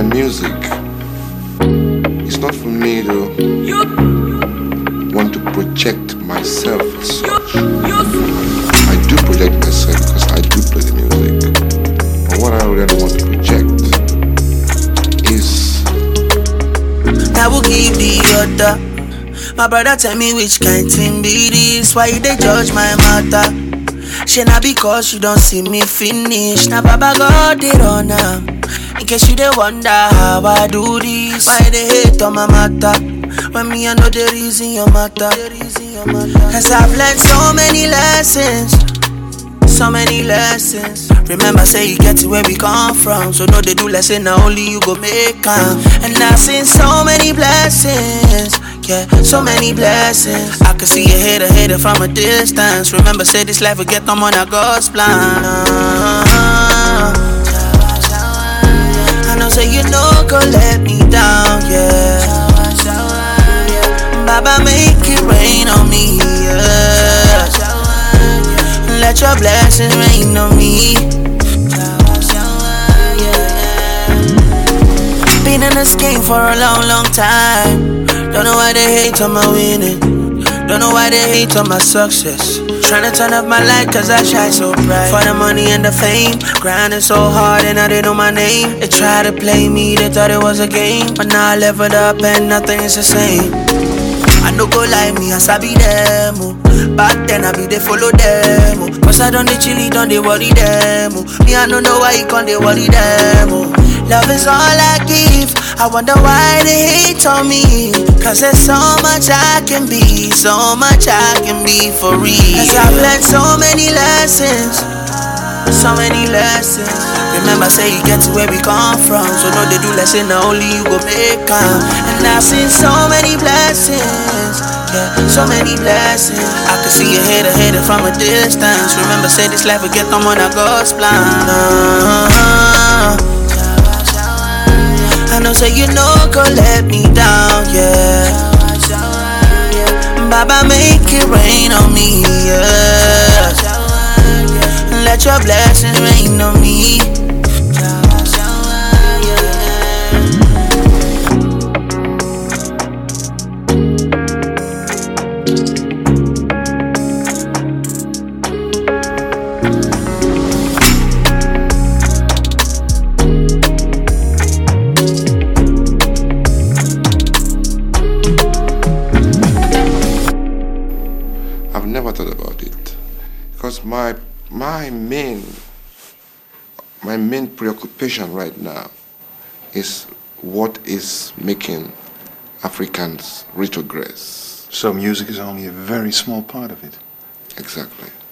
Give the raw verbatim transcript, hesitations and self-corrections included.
music. It's not for me to want to project myself as such. I do project myself because I do play the music. But what I really want to project is I will give the order. My brother tell me which kind thing be this. Why you they judge my matter? She not because you don't see me finish. Now Baba God did on now. In case you they wonder how I do this. Why they hate on my matter? When me I know the reason your matter. Cause I've learned so many lessons. So many lessons. Remember say you get to where we come from. So no they do lesson now only you go make them. And I've seen so many blessings. Yeah, so many blessings. I can see a hater, hater from a distance. Remember say this life will get them on a God's plan. I know say you know go let me down, yeah. Baba make it rain on me, yeah. Let your blessings rain on me. Been in this game for a long, long time. Don't know why they hate on my winning. Don't know why they hate on my success. Tryna turn up my life cause I shine so bright. For the money and the fame. Grinding so hard and now they know my name. They try to play me, they thought it was a game. But now I leveled up and nothing is the same. I no go like me, I sabi them. Oh. Back then I be they follow them. Oh. Cause I don't they chilly, don't they worry them. Oh. Me I don't know why you can't they worry them. Oh. Love is all I give. I wonder why they hate on me. Cause there's so much I can be. So much I can be for real. Cause I've learned so many lessons. So many lessons. Remember say you get to where we come from. So no they do lesson now only you go make them. And I've seen so many blessings. Yeah, so many blessings. I can see a hater, hater from a distance. Remember say this life will get them on a God's plan. uh-huh. I know say you know go let me down, yeah. Baba make it rain on me, yeah. Let your blessings rain on me. I've never thought about it because my my main my main preoccupation right now is what is making Africans retrogress. So music is only a very small part of it. Exactly.